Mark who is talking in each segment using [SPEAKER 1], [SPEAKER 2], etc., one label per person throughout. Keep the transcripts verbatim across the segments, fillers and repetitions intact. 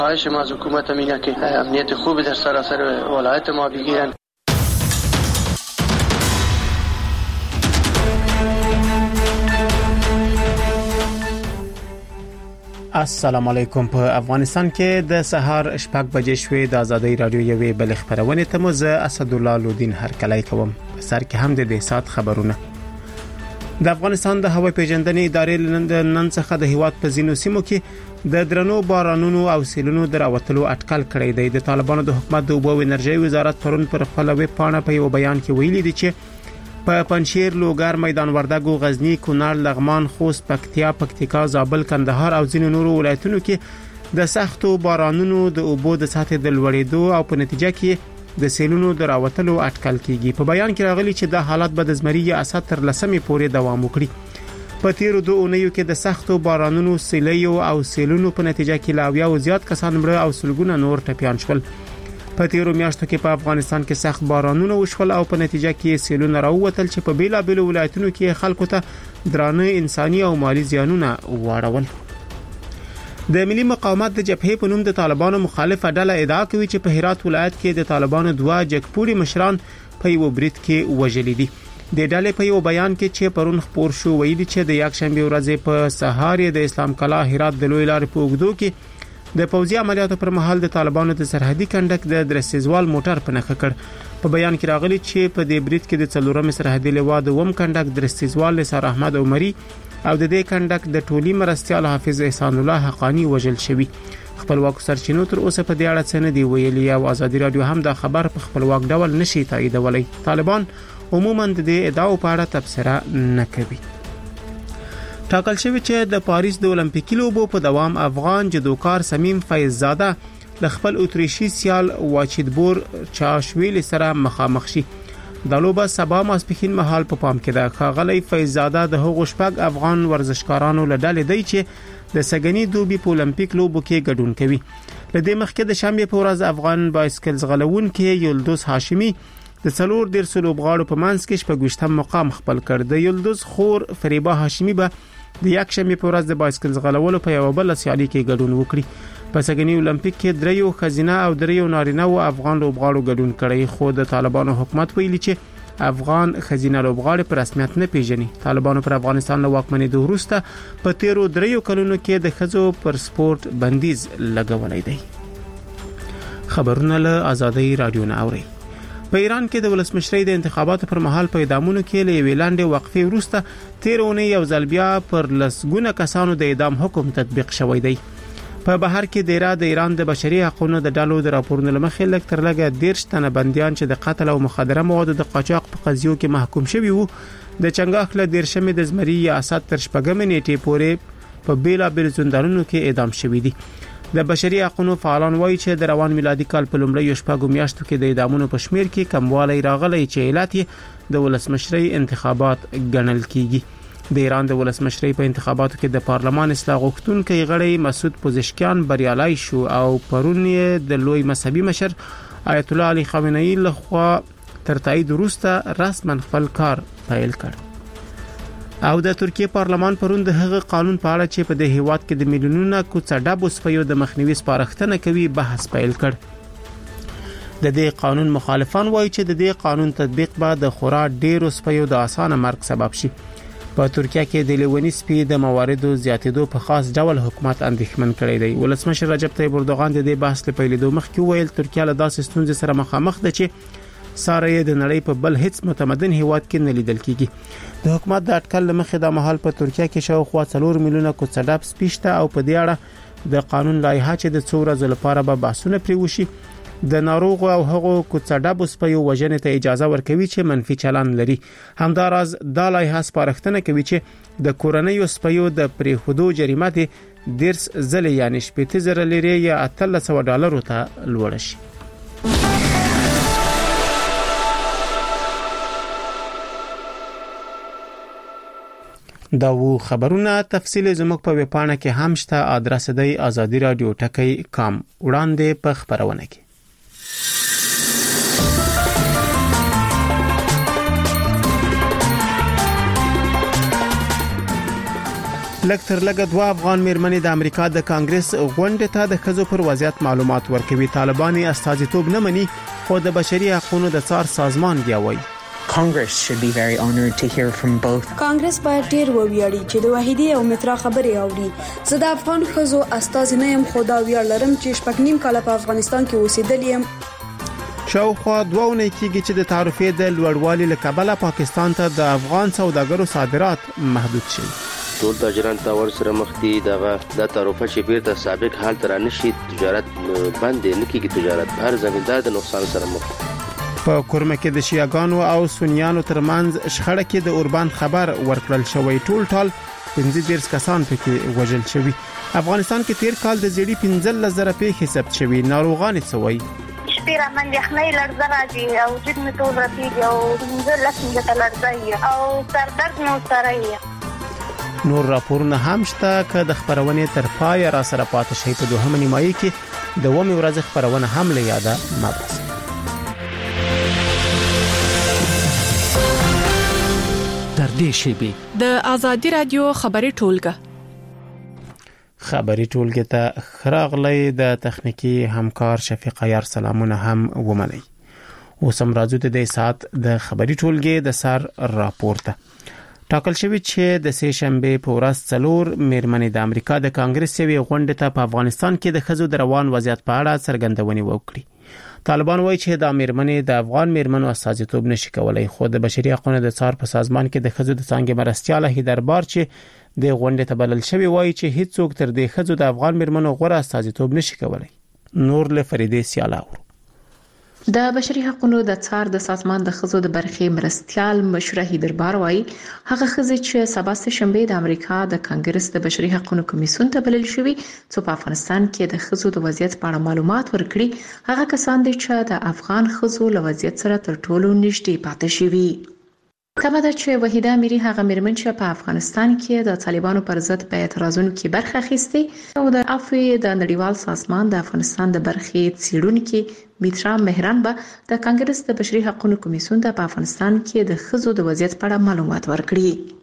[SPEAKER 1] خواهش ما از حکومت اینه که امنیت خوب در سراسر ولایت ما بگیرن.
[SPEAKER 2] السلام علیکم. په افغانستان کې د سهار شپږ بجې شوې د آزادۍ رادیو یوې بل خبرونه ته مو زه اسدالله لودین هرکلی کوم. په سر کې هم د دې سات خبرونه. د افغانستان د هوا پیژندنې ادارې نن څخه د هیواد په ځینو سیمو کې د درنو بارانونو او سیلونو دراوتلو اټکل کړی دی. د طالبانو د حکومت د اوبو او انرژي وزارت پرون پر خپل ویب پاڼه په یو بیان کې ویلي دی چې په پنشیر، لوګر، میدان وردګو، غزنی، کونړ، لغمان، خوست، پکتیا، پکتیکا، زابل، کندهار او ځینو نورو ولایتونو کې د سختو بارانونو د اوبو د سطح د لوړېدو او په نتیجه کې د سیلونو دراوتلو اټکل کیږي. په بیان کې راغلي چې د حالت به د زمري یا اسد تر لسمې پورې دوام وکړي. په تیرو دوه اونیو کې د سختو بارانونو، سیلیو او سیلونو په نتیجه کې لاویا او زیات کسان مړه او سلګونه نور ټپیان شول. په تیرو میاشتو کې په افغانستان کې سخت بارانونه وشول او په نتیجه کې سیلونه راووتل چې په بیلا بیل ولایتونو کې خلکو ته درانه انساني او مالی زیانونه واړول. د ملي مقاومت د جبهې په نوم د طالبانو مخالفه ډله ادعا کوي چې په هرات ولایت کې د طالبانو دوه جګپوري مشران په یو برید کې وژل دي. د ډلې په یو بیان کې چې پرون خبر شو ویلي چې د یک شنبه ورځ په سهار د اسلام کلا هرات د لوی لارې په اوږدو کې د پوځي عملیاتو پر مهال د طالبانو د سرحدي کنډک د درسیزوال موټر په نښه کړ. په بیان کې راغلي چې په دې برید کې د څلورم سرحدي لوا د وم کنډک درسیزوال نثار احمد عمري او د دې کنډک د ټولي مرستيال حافظ احسان الله حقانی وژل شوی. خپلواک سرچینو تر اوسه په دې اړه څه نه دی ویلي او ازادي رادیو هم دا خبر په خپلواک ډول نشي تاییدولی. طالبان عموما د دې ادعاو په اړه تبصره نه کوي. ټاکل شوی چې د پاریس د اولمپیکي لوبو په دوام افغان جدوکار سمیم فیضزاده د خپل اتریشي سیال واچیدبور چاشویل سره مخامخ شي. د لوبه سبا ماسپښین مهال په پام کې ده. ښاغلی فیضزاده د هغو شپږ افغان ورزشکارانو له ډلې دی چې د سګنی دوبي په اولمپیک لوبو کې ګډون کوي. لدې مخکې د شنبه په ورځ افغان بایسکل ځغلونکي یلدوز هاشمی د څلور ډیر سلوبغاړو په منځ کې شپږویشتم مقام خپل کړ. د یلدوز خور فریبا هاشمی به د یک شنبه په ورځ د بایسکل ځغلولو په یو بل سیالي کې ګډون وکړي. په سګنی اولمپیک کې دریو خزینه او دریو نارینه او افغان لوبغاړو ګډون کړی. خو د طالبانو حکومت ویلي چې افغان خزینه لوبغاړي په رسمیت نه پیژني. طالبانو پر افغانستان له واکمنۍ وروسته په تیرو دریو کلونو کې د خزو پر سپورت بندیز لګولای دی. خبرونه له آزادۍ رادیو نه اوري. په ایران کې د ولسمشرۍ د انتخاباتو پر مهال په اعدامونو کې له ویلاندې وقفې وروسته تیرونه یو ځل بیا پر لسګونه کسانو د اعدام حکم تطبیق شوی دی. په بهر کې د ایران د ایران د بشري حقوقو د ډلو د راپورونو لمخې لږ تر لږه دیرش تنه بنديان چې د قتل او مخدره موادو د قاچاق په قضیو کې محکوم شوي وو د چنګاخ له دیرشمې د زمري یا اسد تر شپږمې نیټې پورې په بیلا بیل زندانونو کې اعدام شوي دي. د بشري حقوقو فعالان وایي چې د روان میلادي کال په لومړیو شپږو میاشتو کې د اعدامونو په شمیر کې کموالی راغلی چې علت یې د ولسمشرۍ انتخابات ګڼل کیږي. د ایران د ولسمشرۍ په انتخاباتو کې د پارلمان اصلاح غوښتونکي غړی مسعود پوزشکیان بریالای شو او پرون یې د لوی مذهبي مشر آیت الله علي خامنه‌ای لخوا تر تایید وروسته رسما خپل کار پیل کړ. او د ترکیه پارلمان پرون د هغه قانون په اړه چې په د هیواد کې د میلیونونو کوڅډابو سپیو د مخنیوي سپارښتنه کوي بحث پیل کړ. د دې قانون مخالفان وایي چې د دې قانون تطبیق به د خورا ډیرو سپیو د اسانه مرګ سبب شي. په ترکیه کې د لیونی سپي د مواردو زیاتېدو په خاص ډول حکومت اندېښمن کړی دی. ولسمشر رجب طیب اردوغان د دې بحث لپاره لیدو مخکې ویل ترکیه له داسې ستونزې سره مخامخ ده چې ساره یې د نړۍ په بل هیڅ متمدن هیواد کې نه لیدل کیږي. د حکومت د اټکل مخې د محل په ترکیه کې شاوخوا څلور میلیونه کوڅډاب سپیشته او په دې اړه د قانون لایحه چې د څو ورځې لپاره به بحثونه پرې وشي د ناروغ او هغو کوڅډاب سپیو وژنې ته اجازه ورکوي چې منفي چلند لري. همداراز د لایحه سپارښتنه کوي چې د کورنیو سپیو د پریښودو جریمه د دیرس ځله یعنی شپږ زره لري یا اتلس سوه ډالرو ته لوړ شي. دا وو خبرونه. تفصیل زموږ په ویبپاڼه کې هم شته. ادرس دی آزادی رادیو ټکی کام. وړاندې په خبرونه کې لږ تر لږه دوه افغان میرمنې د امریکا د کانګرس غونډې ته د ښځو پر وضعیت معلومات ورکوي. طالبان استازیتوب نه مني خو د بشري حقوقو د څار سازمان دی وایي.
[SPEAKER 3] Congress should be very honored to hear from both.
[SPEAKER 4] کانګرس باید ډیر وویاړي چې د وحیدی او مترا خبرې اوري. زه د افغان ښځو استاذ نه يم خو دا ویاړ لرم چې شپږ نیم کال په افغانستان کې اوسېدل یم.
[SPEAKER 2] شاوخوا دوه ونې کېږي چې د تعرفې د لوړوالي له کبله پاکستان ته د افغان سوداګرو صادرات محدود شي.
[SPEAKER 5] ټول تاجران ته ورسره مخ دي دغه د تعرفه چې بیرته سابق حال تر نشي تجارت بند نه کیږي. تجارت هر زمیندار د نقصان سره مخ.
[SPEAKER 2] په کورمه کې د شیعاګانو او سنیانو ترمنځ شخړه کې د اوربان خبر ورکړل شوی. ټول ټال پنځه دیرش کسان پکې وژل شوی. افغانستان کې تیر کال د زیړی پنځه لزره پیښې ثبت شوی. ناروغان څوي
[SPEAKER 6] شپیر من یخنۍ لړزه راځي او جد می ټول راځي او د لاسنه ته لړزي او سردرد نو سره.
[SPEAKER 2] نور راپورونه هم شته که د خبرونې تر پای را سره پاتې شي. په دوهمه نیمایي کې د ومه ورځ خبرونه هم له یاده مباس.
[SPEAKER 7] در دې شیبه
[SPEAKER 8] د آزادی رادیو خبري ټولګه
[SPEAKER 2] خبري ټولګه ته خراغلې د تخنیکی همکار شفیق عیار سلامونه هم ومني. اوسم راځو د دې سات د خبري ټولګه د سر راپورته ټاکل شوی چې د سه شنبه په ورځ څلور میرمنې د امریکا د کانګرس یوې غونډې ته په افغانستان کې د ښځو د روان وضعیت په اړه څرګندونې وکړي. طالبان وایي چې د میرمنې د افغان میرمنو استازیتوب نشي کولای. خو د بشري حقوقو د څار په سازمان کې د ښځو د څنګه مرستياله هیدربار چې د غونډې ته بلل شوی وایي چې هیڅ څوک تر دې ښځو د افغان میرمنو غوړه استازیتوب نشي کولای. نور له فریدې سیالاو
[SPEAKER 9] د بشري حقوقو د څار د سازمان د ښځو د برخې مرستيال مشره هیدربار وایي هغه ښځې چې سبا سه شنبه د امریکا د کانګرس د بشري حقوقو کمیسیون ته بلل شوی چې په افغانستان کې د ښځو د وضعیت په اړه معلومات ورکړي هغه کسان دي چې د افغان ښځو له وضعیت سره تر ټولو نږدې پاتې شوي. کما ده چې وحیده میری هغه میرمن چې په افغانستان کې د طالبانو پر ضد په اعتراضونو کې برخه اخیسته او د افوی د نړیوال سازمان د افغانستان د برخې څیړونکو میترا مهران به د کانګرس د بشري حقوقو کمیسیون ته په افغانستان کې د ښځو د وضعیت په اړه معلومات ورکړي.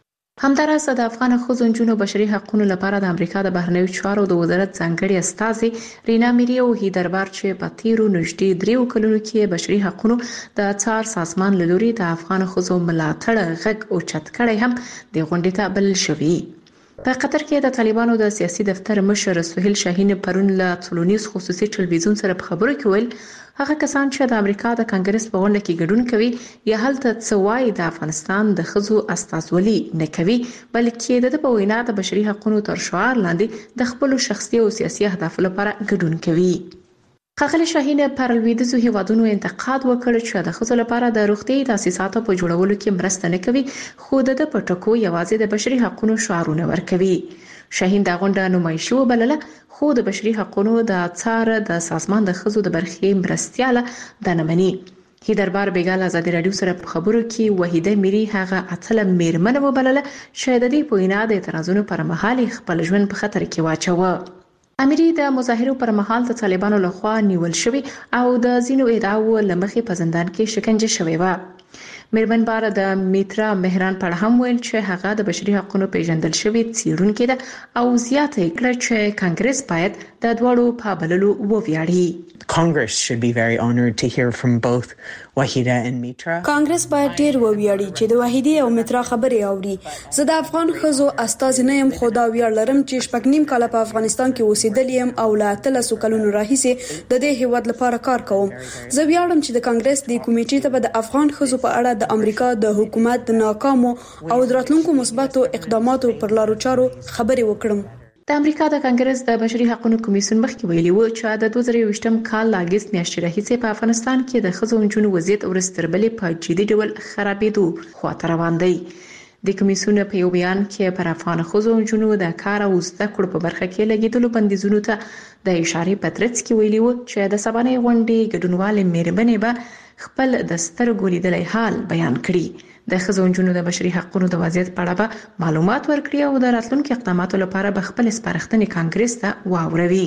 [SPEAKER 9] همدارس د افغان ښځو جنونو بشري حقوقو لپاره د امریکا د بهرنیو چارو د وزارت ځانګړي استاذ رینا میری او هیدربار چې په تیرو نږدې دریو کلونو کې بشري حقوقو د څار سازمان لوري د افغان ښځو ملاتړ غږ او چت کړي هم د غونډې ته بلل شوی. په قطر کې د طالبانو د سیاسي دفتر مشر سهیل شاهین پرون له ټولنیز خصوصي ټلویزیون سره په خبرو کې ویل هغه کسان چې د امریکا د کانګرس په غونډه کې ګډون کوي یا هلته څوای د افغانستان د ښځو استازولي نه کوي بلکې د په وینا د بشري حقوقو تر شعار لاندې د خپل شخصي او سیاسي اهداف لپاره ګډون کوي. ښاغلي شاهین پر لویدیځو هیوادونو انتقاد وکړ چې د ښځو لپاره د روغتي تاسیساتو په جوړولو کې مرسته نه کوي خو د پټکو یوازې د بشري حقوقو شعارونه ورکوي. شاهین د غونډه نمایشي وبلله خو د بشري حقوقو د څار د سازمان د ښځو د برخې مرستياله د نمنې. هیدربار بیګال آزادی رادیو سره په خبرو کې وحیده میری هغه اتل میرمن وبلله چې د دې په وینا د اعتراضونو پر مهال خپل ژوند په خطر کې واچوه. اميري د مظاهرو پر مهال د طالبانو لخوا نیول شوی او د زینو ادعاو لمخې په زندان کې شکنجه شوی و. میرمن بار د میترا مهران پر هم ویل چې هغه د بشري حقوقو پیژندل شوی څیړونکې ده او زیاته کړه چې کانګرس باید د دوړو په بللو وویاړي.
[SPEAKER 3] Congress should be very honored to hear from both Wahida and Mitra.
[SPEAKER 4] کانګرس باید ډیر وویاړي چې د وحیدی او مترا خبرې اوري. زه د افغان ښځو استاذ نه يم خو دا ویاړ لرم چې شپږ نیم کال په افغانستان کې اوسېدل یم او لا اتلسو کلونو راهیسې د دې هیواد لپاره کار کوم. زه ویاړم چې د کانګرس د کمیټې ته د افغان ښځو په اړه د امریکا د حکومت د ناکامو او دراتلونکو مثبتو اقداماتو پر لارو چارو خبرې وکړم.
[SPEAKER 9] د امریکا د کانګرس د بشري حقوقو کمیسیون مخکې ویلي و چې د دوه زره یوویشتم کال لاګست میاشتې راهیسې په افغانستان کې د ښځو جنونو وضعیت ورستربلې په جدي ډول خرابېدو خواته روان دی. د کمیسیون په یو بیان کې پر افغان ښځو جنونو د کار او زده کړو په برخه کې لګیدلو بندیزونو ته د اشارې پترڅ کې ویلي و چې د سبانې غونډې ګډونوال میرمنې به خپل د سترګو لیدلای حال بیان کړي. د ښځو جنونو د بشري حقوقو د وضعیت په اړه به معلومات ورکړي او د راتلونکو اقداماتو لپاره به خپل سپارښتنې کانګرس ته واوروي.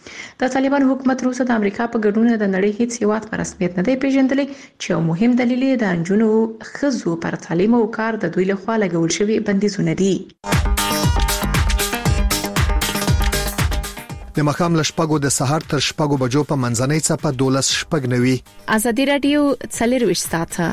[SPEAKER 9] د طالبان حکومت روسه د امریکا په ګډون د نړۍ هیڅ هیواد په رسمیت نه دی پیژندلی چې یو مهم دلیل د جنونو ښځو پر تعلیم او کار د دوی لخوا لګول شوی بندیزونه دي.
[SPEAKER 10] د مخام لشپګو د سهار تر شپګو بجو په منځنۍ چپه دولس شپګ نوي.
[SPEAKER 8] ازادي رادیو څلور ساعته.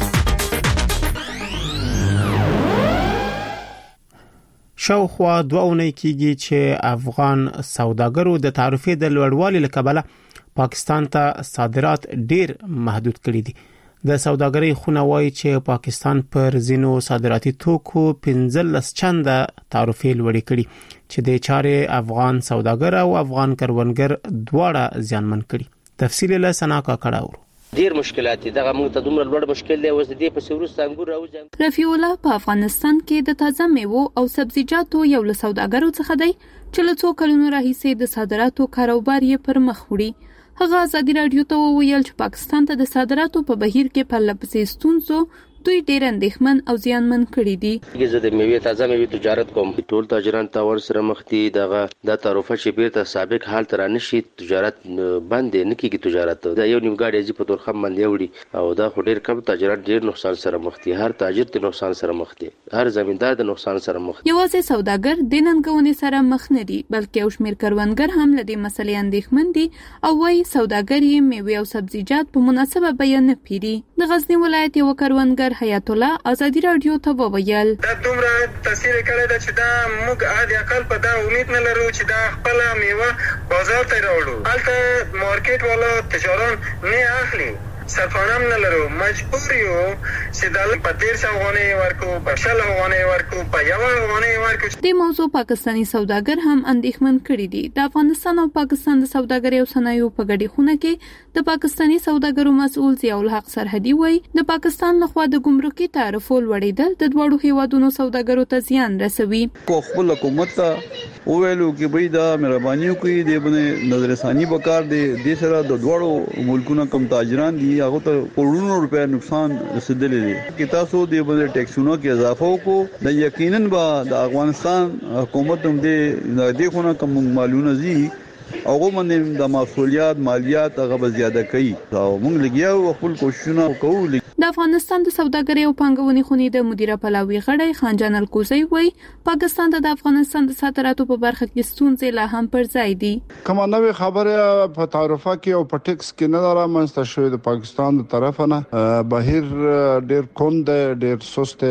[SPEAKER 2] شاوخوا دوه اونۍ کېږي چې افغان سوداګرو د تعرفې د لوړوالي لکبله پاکستان ته صادرات ډیر محدود کړي دي. د سوداګرۍ خونه وایي چې پاکستان پر زینو صادراتي توکو پنځلس چنده تعرفې لوړې کړي چې د چارې افغان سوداګر او افغان کروندګر دواړه زیانمن کړي. تفصیل له سنا کا کړهور.
[SPEAKER 5] ډیر مشکلات دي دغه موږ ته دومره لوړ مشکل دی. اوس د دې په سورست انګور راوځي.
[SPEAKER 8] رفیع الله په افغانستان کې د تازه میوو او سبزیجاتو یو له سوداګرو څخه دی چې له څو کلونو راهیسې د صادراتو کاروبار یې پر مخ وړي. هغه ازادي رادیو ته وویل چې پاکستان ته د صادراتو په بهیر کې په لپسې ستونزو دوی ډیر اندېښمن او زیانمن کړي دي.
[SPEAKER 5] زه د میوې تازه میوې تجارت کوم. ټول تاجران تا ور سره مخ دي. دغه د تعرفه چې بیرته سابق حال تر نشي تجارت بند نه کیږي. تجارت دا یو نیم غاډي چې په تور خم باندې وړي او دا ډیر کم تاجران ډیر نقصان سره مخ دي. هر تاجر د نقصان سره مخ دي. هر زمیندار د نقصان سره مخ دي.
[SPEAKER 8] یوازې سوداګر د ننګونې سره مخ نه دي بلکې او شمیر کروندګر هم له دې مسلې اندېښمن دي او وايي سوداګر یې میوې او سبزیجات په مناسبه بیان نه پیري. د غزنی ولایت یو کروندګر حیات الله ازادي رادیو ته وویل
[SPEAKER 11] دا دومره تاثیر کړی دا چې دا موږ عادي عقل په دا امید نه لرو چې دا خپل میوه بازار ته راوړو. هلته مارکیټ والا تجاران نه اخلي. سرفانم نه لرو. مجبور یو چې د پدیر څنګه ورکو په شل غونې ورکو په یو غونې ورکو.
[SPEAKER 8] د موضوع پاکستانی سوداګر هم اندېښمن کړي دي. د افغانستان او پاکستان د سوداګرۍ او صنایعو په ګډه خونه کې د پاکستانی سوداګرو مسؤل ضیاء الحق سرحدي وایي د پاکستان لخوا د ګمرکي تعرفو لوړېدل د دوړو هیوادونو سوداګرو ته زیان رسوي.
[SPEAKER 12] کو خپل حکومت او ویلو کې به دا مهرباني کوي د باندې نظر ثاني وکړ د دې سره د دوړو ملکونو کم تاجران دي هغه ته کروڑونو روپیا نقصان رسیدلی دی. کې تاسو د باندې ټیکسونو کې اضافه وکړو د یقینا به د افغانستان حکومت هم د دې خونه کوم معلومه زی هغه باندې د مسولیت مالیات هغه زیاده کوي او موږ لګیاو خپل کوششونه کوو.
[SPEAKER 8] د افغانستان د سوداګرۍ او پانګونې خونې د مدیره پلاوي غړی خانجان الکوزی وایي پاکستان د افغانستان د صادراتو په برخه کې ستونزې لا هم پر ځای دي.
[SPEAKER 13] کومه نوې خبره په تعرفه کې او په ټیکس کې نه رامنځته شوې د پاکستان د طرف نه بهیر ډېر کند ډېر سست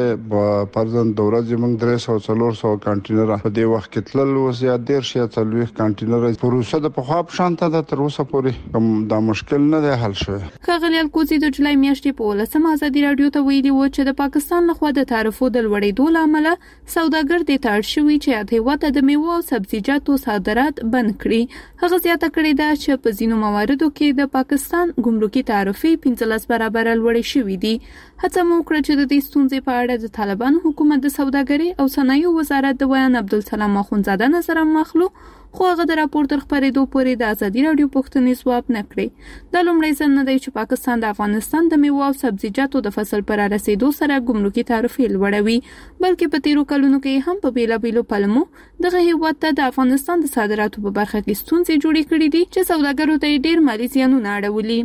[SPEAKER 13] پرځن دوره زمونږ درې سو څلور سو کانټینر په دې وخت کې تلل وسیا ډېر شي څلوي کانټینر پروسه د په خاپ شانته د تر اوسه پورې کوم دا مشکل نه دی حل شوی.
[SPEAKER 8] خغلی الکوزی د جولای میاشتې په ولسمه ازادي رادیو ته ویلي و چې د پاکستان لخوا د تعرفو د لوړېدو لامل سوداګر د تاړ شوی چې د هیواد د میوه او سبزیجاتو صادرات بند کړي. هغه زیاته کړې ده چې په ځینو مواردو کې د پاکستان ګمرکي تعرفې پنځلس برابر لوړې شوې دي. هڅه مو وکړه چې د دې ستونزې په اړه د طالبان حکومت د سوداګرۍ او صنایعو وزارت د بیان عبدالسلام اخونزاده نظر مخلو خو هغه د راپور تر خبرېدو پورې د ازادي رادیو پوښتنې ځواب نه کړې. د لومړی ځل نه دی چې پاکستان د افغانستان د میوه او سبزیجاتو د فصل پر رسیدو سره ګمرکي تعرفې لوړوي بلکې په تیرو کلونو کې هم په بیلابیلو پلمو دغه هیواد ته د افغانستان د صادراتو په برخه کې ستونزې جوړې کړې دي چې سوداګرو ته ډېر مالي زیانونه اړولي.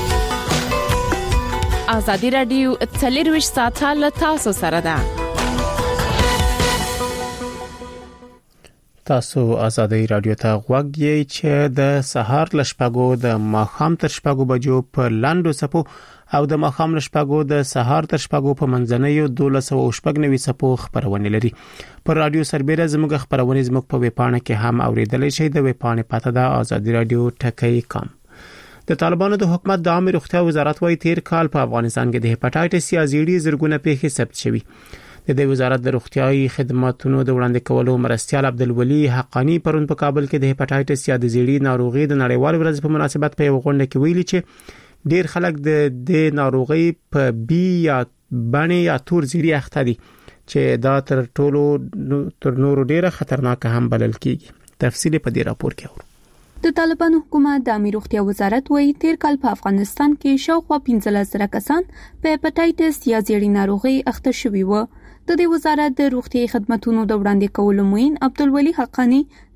[SPEAKER 8] ازادي رادیو څلور ساعته له تاسو سره ده.
[SPEAKER 2] تاسو ازادي رادیو ته غوږ یې چې د سهار لشپګو د ماخام تر شپګو بجو په لاندو سپو او د ماخام لشپګو د سهار تر شپګو په منځنوي دولس او شپږ نوي سپو خبرونه لري. پر رادیو سربېره زموږ خبرونه زموږ په ویبپاڼه کې هم اوریدل شي. د ویبپاڼې پته ده ازادي رادیو ټکی کام. د طالبانو د حکومت د عامه روغتیا وزارت وايي تیر کال په افغانستان کې د هپاتایټس یا زیړی زرګونه پیښې ثبت شوې. د دې وزارت د روغتیايي خدماتو د وړاندې کولو مرستيال عبدالولي حقانی پرون په کابل کې د هپاتایټس یا د زیړی ناروغي د نړیوال ورځ په مناسبت په یو غونډه کې ویلي چې ډیر خلک د دې ناروغي په بي یا باندې یا تور زیړی اخته دي چې دا تر ټولو تر نورو ډیره خطرناک هم بلل کیږي. تفصیل په دې راپور کې اورو.
[SPEAKER 8] د طالبانو حکومت د عامه روغتیا وزارت وايي تیر کال په افغانستان کې شاوخوا پنځلس زره کسان په هپاتایټس یا زیړی ناروغي اخته شوي وو. د دې وزارت د روغتي خدماتو د وړاندې کولو موین عبدالولي حقانی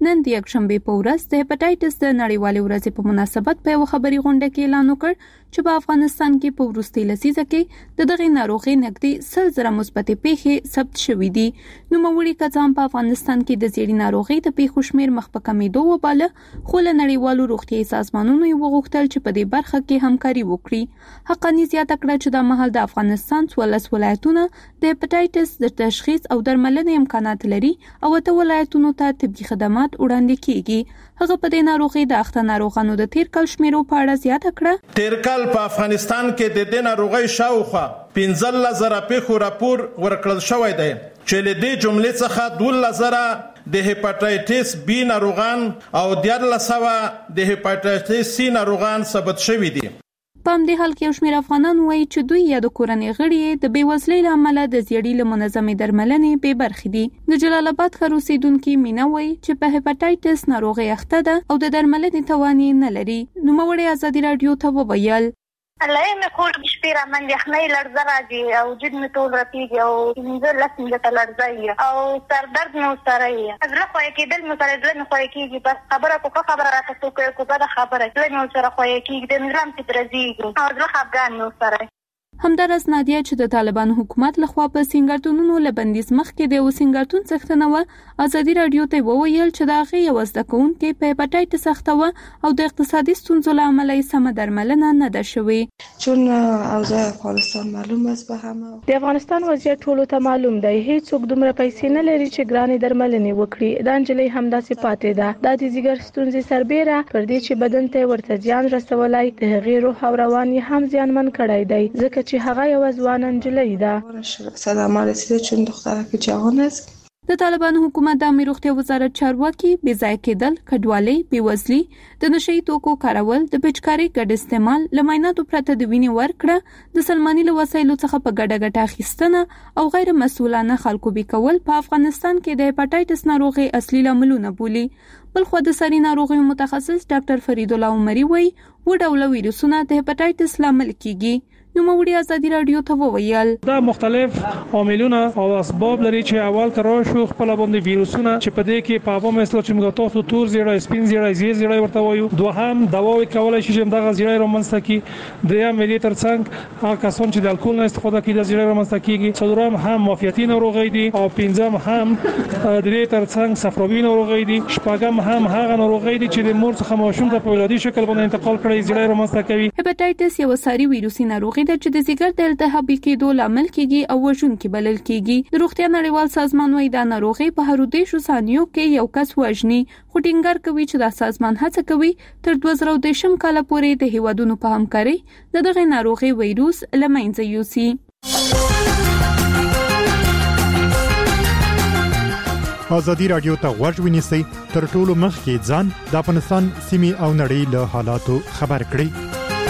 [SPEAKER 8] نن د یکشنبه په ورځ د هپاتایټس د نړیوالې ورځې په مناسبت په یو خبري غونډه کې اعلان وکړ چې په افغانستان کې په وروستي لسیزه کې د دغه ناروغي نږدې سل زره مثبت پیښې ثبت شوې دي. نو موري کځام په افغانستان کې د زیړی ناروغي د پیښو شمیر مخ په کمیدو وباله، خو له نړیوالو روغتیايي سازمانونو یې وغوښتل چې په دې برخه کې همکاري وکړي. حقانی زیاته کړه چې د مهال د افغانستان څوارلس ولایتونه د هپاتایټس د تشخیص او درملنې امکانات لري او ته ولایتونو ته طبي خدمات وړاندې کیږي. هغه په دې ناروغي د اخته ناروغانو د تیر کال شمیرو په اړه زیاته کړه.
[SPEAKER 14] تیر کال په افغانستان کې د دې ناروغي شاوخوا پنځه زره پیښو راپور ورکړل شوی دی چې له دې جملې څخه دوه زره د هپاتایټس بی ناروغان او دیارلس سوه د هپاتایټس سی ناروغان ثبت شوي دي.
[SPEAKER 8] په همدې حال کې یو شمېر افغانان وایي چې دوی یا د کورنۍ غړي د بېوزلۍ له امله د زیړي له منظمې درملنې بې برخې دي. د جلال آباد ښار اوسېدونکي مینا وایي چې په هپاتایټس ناروغي اخته ده او د درملنې توان یې نه لري. نوموړې ازادي راډیو ته وویل
[SPEAKER 6] الله مې خور شپې را من یخنۍ لړزه راځي او وجود مې ټول رپېږي او پنځه لس منټه لړزه او سر درد مې ورسره وي. زړه خوږه کېدل مې سره زړه مې خوږه کېږي، بس خبره کو ښه خبره راته څوک کو بده خبره زړه مې ورسره خوږه کېږي، د مې زړه مې درځېږي او زړه خفګان مې ورسره.
[SPEAKER 8] همدارس نادیه چې د طالبانو حکومت لخوا په سنگرتونونو له بندیز مخکې د یو سنگرتون څښتنه و ازادي راډیو ته وویل چې د هغې یو زده کوونکې په هپاتایټس اخته وه او د اقتصادي ستونزو له امله یې سمه درملنه نه ده شوې.
[SPEAKER 15] چون اوضاع افغانستان معلوم است به همه،
[SPEAKER 16] د افغانستان وضعیت ټولو ته معلوم دی، هیڅوک دومره پیسې نه لري چې ګرانې درملنې وکړي. دا نجلۍ همداسې پاتې ده. دا د ځیګر ستونزې سربیره پر دې چې بدن ته ورته زیان رسولی، د هغې روح او روان یې هم زیانمن کړی دی، ځکه چې هغه یو ځوان نجلۍ ده.
[SPEAKER 15] صدمه رسیده چون دخترک جوان است.
[SPEAKER 8] د طالبانو حکومت د امنیت روغتیا وزارت چارواکي بې ځای کېدل، کډوالۍ، بېوزلي، د نشي توکو کارول، د بچکاري ګډ استعمال، له معایناتو پرته د وینې ورکړه، د سلماني له وسایلو څخه په ګډه ګټه اخیستنه او غیر مسؤلانه خلکو بې کول په افغانستان کې د هپاتایټس ناروغي اصلي لاملونه بولي. بلخو د ساري ناروغیو متخصص ډاکټر فرید الله عمري وایي و ډوله ویروسونه د هپاتایټس لامل کیږي. نوموړي ازادي راډیو ته وویل
[SPEAKER 17] دا مختلف عاملونه او اسباب لري چې اول کرا شو خپل باندې ویروسونه چې په دې کې په عوامو مثل چې موږ تاسو تور زیړی سپین زیړی زیړ زیړی ورته وایو، دوهم دواوی کولای شي چې دغه زیړی رامنځته کی، دریم ملي ترڅنګ هغه کسان چې د الکول نه استفاده کوي د زیړی رامنځته کیږي، څلورم هم معافیتي ناروغي دي او پنځم هم د دې ترڅنګ صفراوي ناروغي دي، شپږم هم هغه ناروغي دي چې د مور څخه ماشوم ته په ولادي شکل باندې انتقال کړي زیړی رامنځته کوي.
[SPEAKER 8] هپاتایټس یو ساري ویروسي ناروغي ده چې د ځیګر د التهابي کېدو لامل کیږي او وژونکي بلل کیږي. د روغتیا نړیوال سازمان وايي دا ناروغي په هر دیشو ثانیو کې یو کس وژني، خو ټینګار کوي چې دا سازمان هڅه کوي تر دوه زره دیشم کال پورې د هیوادونو په همکاري د دغه ناروغي وایروس له منځه یوسي.
[SPEAKER 18] ازادي راډیو ته غوږ ونیسئ، تر ټولو مخکې ځان د افغانستان سیمې او نړۍ له حالاتو خبر کړئ.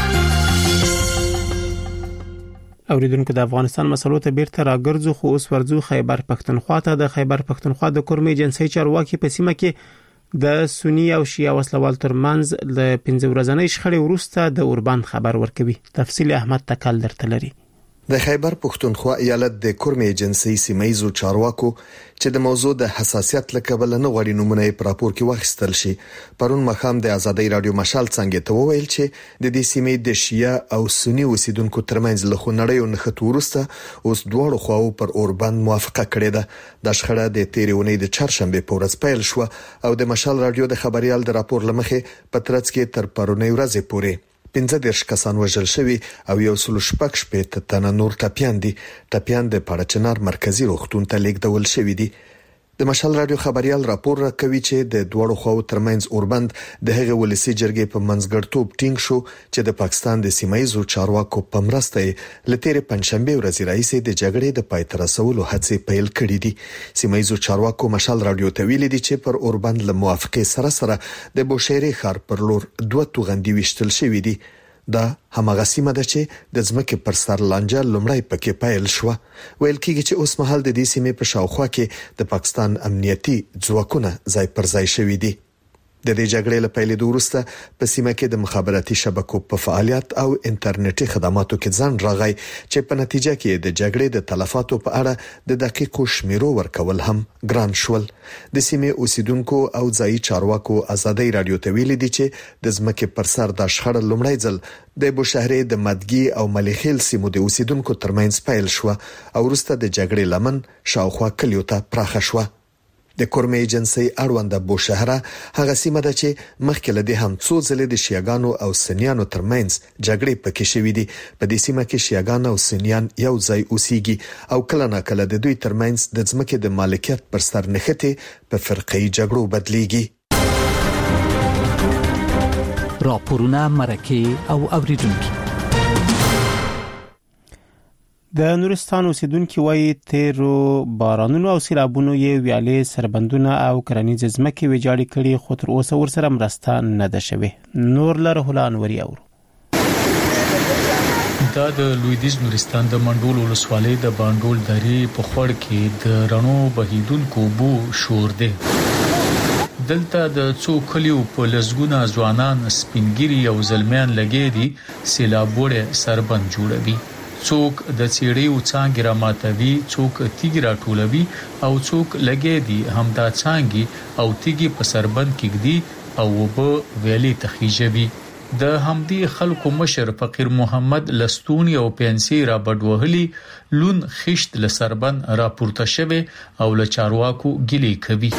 [SPEAKER 2] اوریدونکو د افغانستان مسلو ته بیرته راګرځو، خو اوس ورځو خیبر پښتونخوا ته. د خیبر پښتونخوا د کورمې جنسي چارواکي په سیمه کې د سنی او شیعه وسلوال ترمنځ د پنځه ورځې شخړې وروسته د اوربند خبر ورکوي. تفصیل احمد تکل درته لري.
[SPEAKER 19] د خیبر پښتونخوا ایالت د کورمې جنسي سیمایزو چارواکو چې د موضوع د حساسیت لکبل نه غوړي نمونه په راپور کې واخیستل شي، پرون مخام د ازادي رادیو مشال څنګه ته وویل چې د دې سیمې د شیعه او سنی اوسیدونکو ترمنځ له خنړیو نخښت ورسته اوس دواړو خواو پر اوربند موافقه کړې ده. د شخړه د تیرونې د چهارشنبه په ورځ پیل شو او د مشال رادیو د خبريال د راپور لمخې په ترڅ کې تر پرونی ورځې پورې پنځه دیرش کسان وژل شوي او یو سل شپږ شپږ تنه نور ټپيان دي. ټپيان د پړچنار مرکزی روغتون ته لیږدول شوي دي. د مشال رادیو خبريال راپور راکوي چې د دوړو خواو ترمنځ اوربند د هغه ولسی جرګې په منځګړتوب ټینګ شو چې د پاکستان د سیمایزو چارواکو په مرسته لتیرې پنځشنبه ورځ راځي د جګړې د پای ته رسولو هڅې پیل کړې دي. سیمایزو چارواکو مشال رادیو ته ویلي دي چې پر اوربند له موافقه سره سره د بوشيري خار پر لور دوه توغندي وشتل شوې دي. دا همغه سیمه ده چې د ځمکې پر سر لانجه لومړی پکې پیل شو. ویل کېږي چې اوس مهال د دې سیمې په شاوخوا کې د پاکستان امنیتي ځواکونه ځای پر ځای شوي دي. د دې جګړې له پیلېدو وروسته په سیمه کې د مخابراتي شبکو په فعالیت او انټرنیټي خدماتو کې ځان راغی چې په نتیجه کې د جګړې د تلفاتو په اړه د دقیقو شمیرو ورکول هم ګران شول. د سیمې اوسیدونکو او ځایي چارواکو ازادي رادیو ته ویلي دي چې د ځمکې پر سر د شخړه لومړی ځل د بوشهرې د مدګي او مليخیل سیمو د اوسیدونکو ترمنځ پیل شو او وروسته د جګړې لمن شاوخوا کلیو ته پراخه شو. د کورمې ایجنسی اړوند بوشهره هغه سیمه ده چې مخکې له دې هم څو ځلې د شیعاګانو او سنیانو ترمنځ جګړې پکې شوې دي. په دې سیمه کې شیعاګان او سنیان یو ځای اوسېږي او کله نه کله د دوی ترمنځ د ځمکې د مالکیت پر سر نښتې په فرقي جګړو بدليږي.
[SPEAKER 7] راپورونه مرکه او اوریدونکو.
[SPEAKER 2] د نورستان اوسیدونکو وایي تیرو بارانونو او سیلابونو یې ویالې سربندونه او کرنیز ځمکې ویجاړې کړي خو تر اوسه ورسره مرسته نه ده شوې. نور لره هلان وری اورو.
[SPEAKER 20] دا د لویدیز نورستان د منډول ولسوالۍ د باندول درې په خور کې د رڼو بهیدونکو بو شور دی. دلته د څو کلیو په لزګونه ځوانان سپینګری او زلمیان لګې دي سیلاب وړه سربند جوړوي. څوک د چیړیو څنګه را ماتوي، څوک تیګ را ټولوي او څوک لګي دي همدا څنګه او تیګي په سربند کېږي او وب ویلي تخیجوي. د همدی خلکو مشر فقیر محمد لستونی او پنسي را بډوهلي لون خشت لسربند را پورته شوه او له چارواکو ګلي کوي.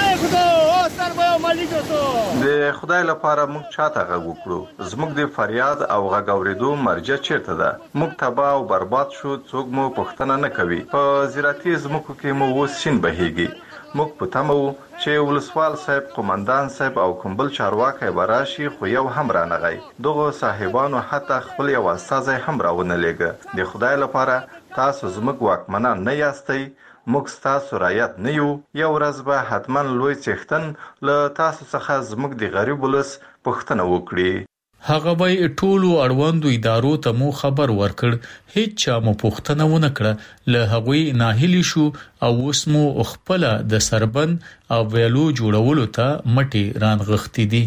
[SPEAKER 21] د خدای لپاره موږ چاته غږ وکړو، زموږ د فریاد او غږ اوریدو مرجع چیرته ده؟ موږ تباہ او برباد شو، څوک مو پوښتنه نه کوي. په زراعتي ځمکو کې مو اوس شین بهيږي. موږ په تمه وو چې ولسوال صاحب، قومندان صاحب او کومبل چارواکي براشي، خو یو هم را نغی. دغه صاحبانو حتی خپل یو استازی هم راونه لېګه. د خدای لپاره تاسو زموږ واکمنان نه یاستئ، موږ تاسو رایت نه یو. یو ورځ به حتما لوی څښتن له تاسو څخه زموږ د غریب ولس پوښتنه وکړي.
[SPEAKER 20] هغه به ټولو اړوندو ادارو ته مو خبر ورکړ، هیڅ چا مو پوښتنه ونه کړه. له هغوی ناهیلی شو او اوس مو خپل د سربند او ویلو جوړولو ته مټي رانغښتې دي.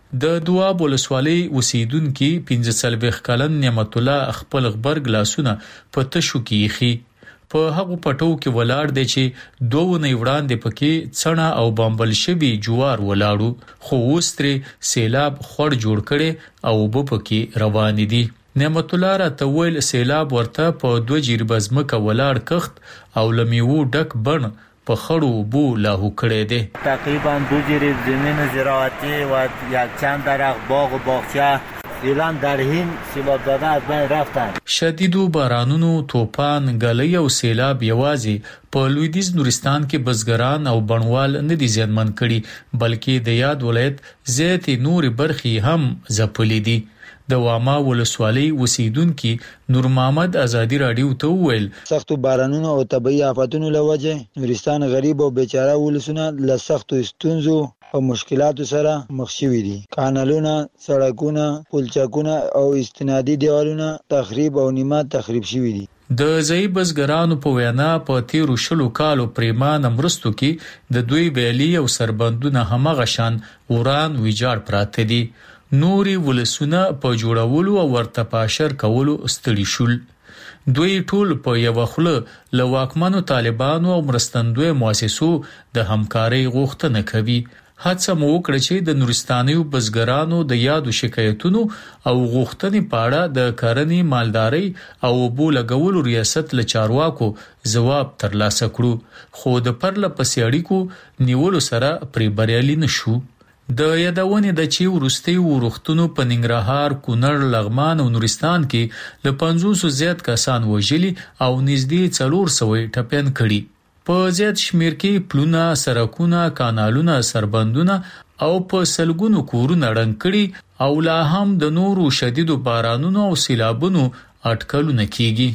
[SPEAKER 20] د دواب ولسوالۍ اوسیدونکو پنځه څلوېښت کلن نعمت الله خپل غبرګ لاسونه په تشو کې خي. په هغه پټو کې ولاړ دی چې دوه نه وړاندې پکې څڼه او بامبل شوی جوار ولاړو، خو اوس ترې سیلاب خور جوړ کړي او وب پکې روان دي. نعمت الله را تویل سیلاب ورته په دوه جریبه ځمکه ولاړ کخت او لمیو ډک بن په خړو بو لاهو کړي دي.
[SPEAKER 22] تقریبا دو جریب زمین زراعتی و یک چند درخت باغ و باغچه ایران در هین سیلاب داده از بین رفتن.
[SPEAKER 20] شدیدو بارانونو، توپان، ګلۍ او سیلاب یوازې په لویدیز نورستان کې بزګران او بڼوال نه دي زیانمن کړي، بلکې د یاد ولایت زیاتې نور برخې هم ځپلې دي. د واما ولسوالۍ اوسیدونکو نور محمد ازادي رادیو ته وویل
[SPEAKER 23] سختو بارانونو او طبيعي آفاتونو لوجه نورستان غریب او بیچاره ولسونه له سختو ستونزو او مشکلاتو سره مخ شوي دي. کانالونه، سړکونه، پلچکونه او استنادي دیوالونه تخریب او نیمه تخریب شوي دي.
[SPEAKER 20] د ځای بزګرانو په وینا په تیرو شلو کالو پریمان مرستو کې د دوی ویلي او سربندونه همغه شان وران ویجاړ پراته دي. نوري ولسونه په جوړولو او ورته پاشر کولو ستړي شول. دوی ټول په یو خله له واکمنو طالبانو او مرستندوی مؤسسو د همکارۍ غوښتنه کوي. هڅه مو وکړه چې د نورستانیو بزګرانو د یادو شکایتونو او غوښتنې په اړه د کرنې، مالدارۍ او بو لګولو ریاست له چارواکو ځواب ترلاسه کړو، خو د پرله پسې اړیکو نیولو سره پرې بریالي نشو. د یادونې د چې ورستي ورختونو په ننګرهار، کونړ، لغمان او نورستان کې له پنځوس زیات کسان وژلي او نږدې څلور سوه ټپيان کړي. په زیات شمیر کې پلونه، سړکونه، کانالونه، سربندونه او په سلګونو کورونه ړنګ کړي او لا هم د نورو شدیدو بارانونو او سیلابونو اټکلونه کیږي.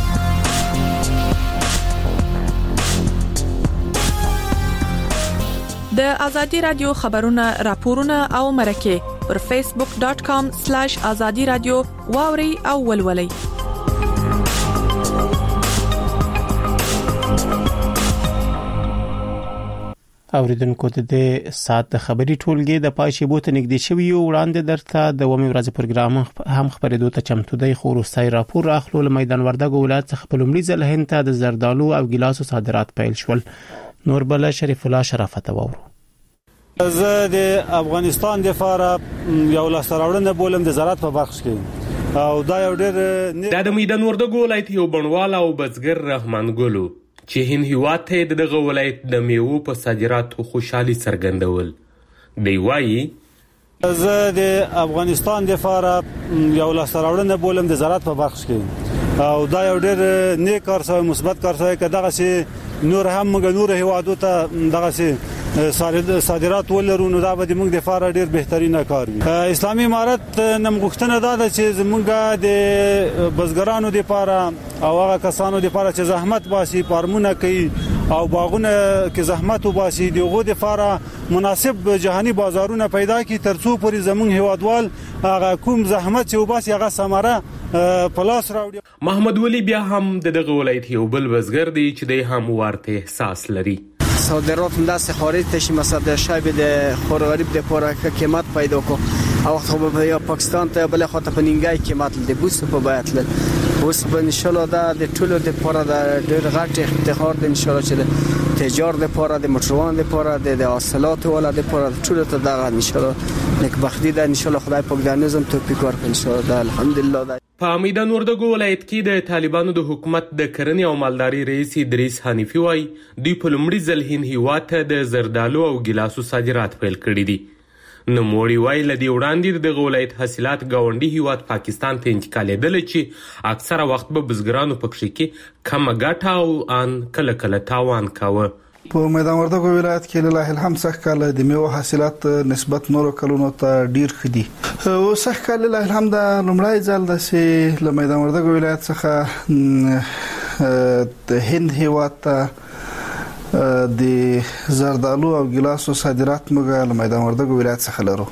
[SPEAKER 24] د ازادي رادیو خبرونه، راپورونه او مرکه پر فیسبوک ډاٹ کام سلیش ازادي رادیو واوري او ولولي.
[SPEAKER 2] اوریدونکو د سات د خبري ټولګي د پای شیبو ته نږدې شوی یو وړاندې درته د ومه ورځ پروګرام هم خبرېدو ته چمتو دی خو وروستي راپور اخلو له میدان وردګ ولایت څخه په لومړي ځل هند ته د زردالو او ګیلاسو صادرات پیل شول. نور بل شریف الله شرافت وورو
[SPEAKER 1] زه د افغانستان د فاره یو لاسراوړنه بولم د زراعت په برخه کې او دا یو ډېر
[SPEAKER 3] د میدان وردګ ولایت یو بڼوال او بزګر رحمان ګلو چې هند هیواد ته دغه ولایت د میوو په صادراتو خوشحالي څرګندول. دی وایي
[SPEAKER 1] زه د افغانستان د فاره یو لاسراوړنه بولم د زراعت په برخه کې او دا یو ډېر نیک کار سوی مثبت کار سوی کداغه سي نور هم موږ نور هیوادو ته دغه سي صادرات ولرو نو دا به موږ د فاره ډېر بهترینه کار وي. اسلامي امارت نم غوښتنه دا ده چې زمونږ د بزګرانو د فاره او هغه کسانو د فاره چې زحمت باسي فارمونه کوي او باغونه کې زحمت وباسي دغه د فاره مناسب جهاني بازارونه پیدا کی ترڅو پرې زمون هیوادوال هغه کوم زحمت چې وباسي هغه ثمره پلاس راوړي.
[SPEAKER 3] محمد ولی بیا هم دغه ولایت یو بل بزګر دی چې د هم ورته احساس لري.
[SPEAKER 4] صادرات دست خارج تشی مثلا شایب د خور غریب د پاره که قیمت پیدا کو او خو یا پاکستان ته بل خاطر پنینګای قیمت د بوس په بیت ل اوس په ان شاء الله دا د ټولو د پاره د ډېر غټ افتخار د ان شاء الله چې تجار د پاره د موټروان د پاره د حاصلات ولا د پاره ټولو ته دا ان شاء الله نیک بختی ده ان شاء الله خدای پاک د نظم توفیق ورکړي ان شاء الله الحمدلله ده.
[SPEAKER 3] په میدان وردګ ولایت کې د طالبانو د حکومت د کرنې او مالداري رئیس ادریس حنیفي وایي دوی په لومړي ځل هند هیواد ته د زردالو او ګیلاسو صادرات پیل کړي دي. نوموړي وایي لدی وړاندې د ولایت حاصلات گاونډي هیواد پاکستان ته انتقالېدل چې اکثره وخت به بزګرانو پکې کې کم ګټه او ان کله کله تاوان کاوه.
[SPEAKER 9] په میدان وردګ ولایت کې له الحمد څخه کال د میوه حاصلات نسبت نورو کلونو ته ډیر خدي او څخه کال له الحمد لومړی ځل د سي له میدان وردګ ولایت څخه د هند هیواد ته د زردالو او ګیلاسو صادرات موږ له میدان وردګ ولایت څخه لرو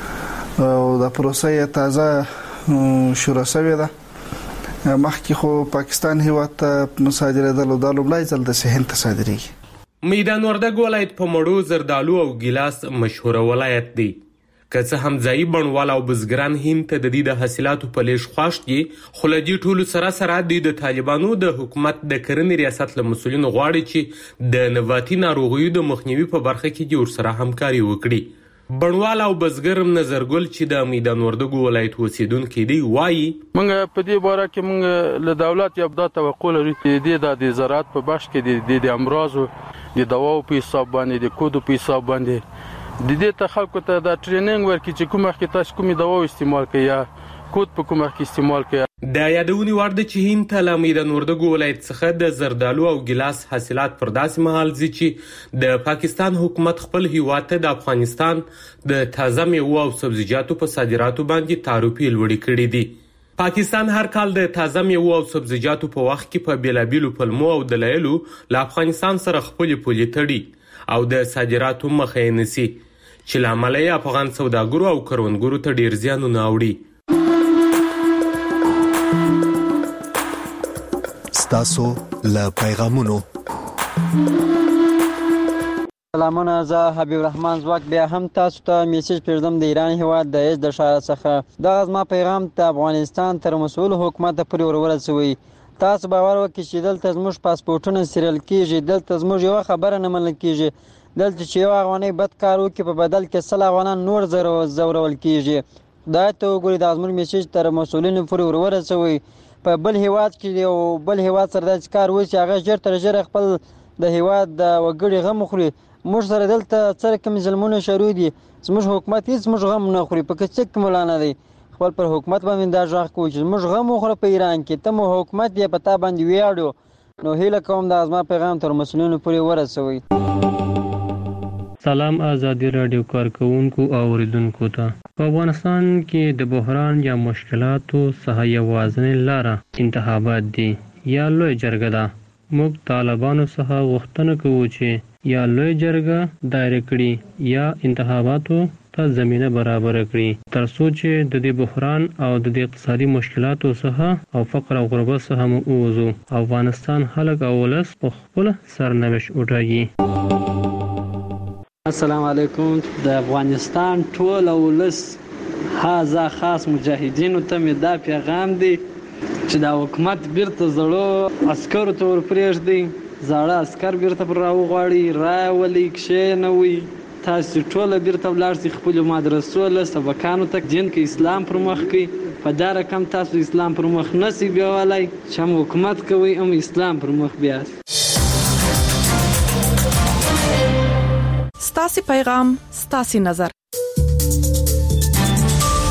[SPEAKER 9] او د پروسې تازه شروع شوې ده. مخکې خو پاکستان هیواد ته صادرېدل او د لومړی ځل د هند ته صادرېږي.
[SPEAKER 3] میدان وردګ ولایت په مړو زردالو او ګیلاس مشهور ولایت دی. که څه هم ځایي بڼوال او بزګران هند ته د دې د حاصلاتو په لیږ خوښ دي خو له دې ټولو سره سره دوی د طالبانو د حکومت د کرنې ریاست له مسؤلینو غواړي چې د نباتي ناروغیو د مخنیوي په برخه کې دې ورسره همکاري وکړي. بڼوال او بزګر نظرګل چې د میدان وردګ ولایت اوسیدونکي دی وایي
[SPEAKER 25] موږ په دې باره کې موږ له دولت یو د توقع لرو چې د زراعت په بخش کې د امراضو د دواو په حساب باندې د کودو په حساب باندې د دې ته خلکو ته د ټریننګ ورکړي چې کومه کې تاسو کومې دوا استعمال کړئ یا کود په کومه کې استعمال کړئ.
[SPEAKER 3] د یادونې وړ ده چې هند ته له میدان وردګ ولایت څخه د زردالو او ګیلاس حاصلات پر داسې مهال ځي چې د پاکستان حکومت خپل هیواد ته د افغانستان د تازه میوو او سبزیجاتو په صادراتو باندې تعرفې لوړې کړې دي. پاکستان هر کال د تازه میوو او سبزیجاتو په وخت کې په بیلابیلو پلمو او دلایلو له افغانستان سره خپلې پولې تړي او د صادراتو مخه یې نیسي چې لامل یې افغان سوداګرو او کروندګرو ته ډیر زیانونه اړوي.
[SPEAKER 19] ستاسو له پیغامونو
[SPEAKER 26] سلامونه، زه حبیب الرحمن زواک بیا هم تاسو ته میسج پرېږدم د ایران هیواد د ایز د ښار څخه. دغه زما پیغام ته افغانستان تر مسؤل حکومت پورې ورورسوئ. تاسو باور وکړئ چې دلته زموږ پاسپورټونه سیریل کیږي، دلته زموږ یوه خبره نه منل کیږي، دلته چې یو افغانۍ بد کار وکړي په بدل کې سل افغانان نور ځورول کیږي. خدای ته وګورئ دا زموږ میسج تر مسؤلینو پورې ورورسوئ. په بل هیواد کې یو بل هیواد سره داسې کار وشي هغه ژر تر ژره خپل د هیواد د وګړي غم وخوري. موږ سره دلته څه کوم ظلمونه شروع دي، زموږ حکومت هیڅ موږ غم نه خوري، په کې څه مولا نه دی. خپل پر حکومت باندې دا ځواک کوي چې موږ غم وخوره په ایران کې، ته مو حکومت یې په تا باندې ویاړو. نو هیله کوم دا زما پیغام تر مسؤلینو پورې ورسوئ.
[SPEAKER 27] سلام آزادی رادیو کارکونکو او اوریدونکو ته. په افغانستان کې د بحران یا مشکلاتو څخه یوازینۍ لاره انتخابات دي یا لوی جرګه ده. موږ طالبانو څخه غوښتنه کوو چې یا لوی جرګه دایره کړي یا انتخاباتو ته زمینه برابر کړي تر څو چې د دې بحران او د دې اقتصادي مشکلاتو څخه او فقر او غربت څخه مو ووځو. افغانستان خلک او ولس په خپل سرنوشت وټاکي.
[SPEAKER 5] السلام علیکم. د افغانستان ټول ولس هاذا خاص مجاهدینو ته مې دا پیغام دی چې دا حکومت بیرته زړو عسکرو ته ورپرېږدي، زاړه عسکر بیرته پر راوغواړي، راولي کښېنوي، تاسو ټول بیرته ولاړ شئ خپلو مدرسو له سبقانو ته، دین کې اسلام پر مخ کړئ. په دا رقم تاسو اسلام پر مخ نسی بیاولی چې هم حکومت کوي هم اسلام پر مخ بیاست.
[SPEAKER 24] ستاسو پیغام ستاسو نظر.